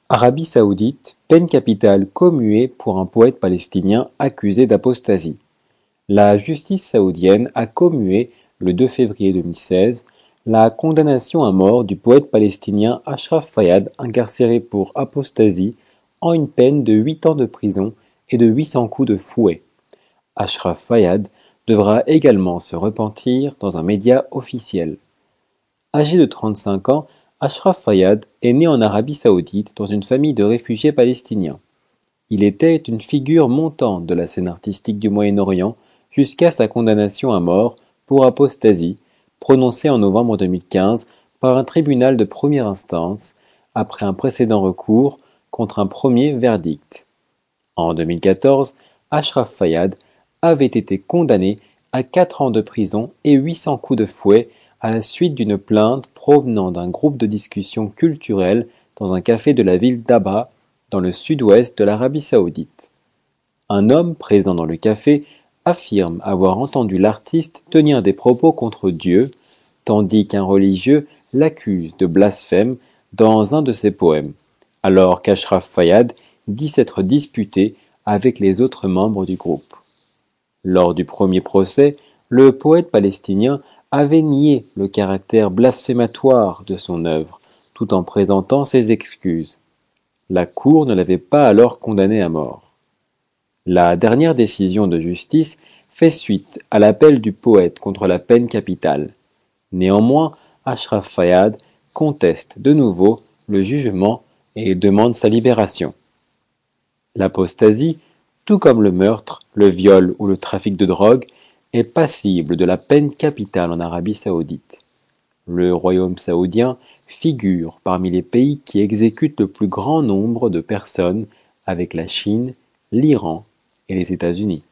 Arabie Saoudite, peine capitale commuée pour un poète palestinien accusé d'apostasie. La justice saoudienne a commué, le 2 février 2016, la condamnation à mort du poète palestinien Ashraf Fayad, incarcéré pour apostasie, en une peine de 8 ans de prison et de 800 coups de fouet. Ashraf Fayad devra également se repentir dans un média officiel. Âgé de 35 ans, Ashraf Fayad est né en Arabie Saoudite dans une famille de réfugiés palestiniens. Il était une figure montante de la scène artistique du Moyen-Orient jusqu'à sa condamnation à mort pour apostasie, prononcée en novembre 2015 par un tribunal de première instance, après un précédent recours contre un premier verdict. En 2014, Ashraf Fayad avait été condamné à 4 ans de prison et 800 coups de fouet à la suite d'une plainte provenant d'un groupe de discussion culturelle dans un café de la ville d'Abha, dans le sud-ouest de l'Arabie saoudite. Un homme présent dans le café affirme avoir entendu l'artiste tenir des propos contre Dieu, tandis qu'un religieux l'accuse de blasphème dans un de ses poèmes, alors qu'Ashraf Fayad dit s'être disputé avec les autres membres du groupe. Lors du premier procès, le poète palestinien avait nié le caractère blasphématoire de son œuvre, tout en présentant ses excuses. La Cour ne l'avait pas alors condamné à mort. La dernière décision de justice fait suite à l'appel du poète contre la peine capitale. Néanmoins, Ashraf Fayad conteste de nouveau le jugement et demande sa libération. L'apostasie, tout comme le meurtre, le viol ou le trafic de drogue, est passible de la peine capitale en Arabie saoudite. Le royaume saoudien figure parmi les pays qui exécutent le plus grand nombre de personnes avec la Chine, l'Iran et les États-Unis.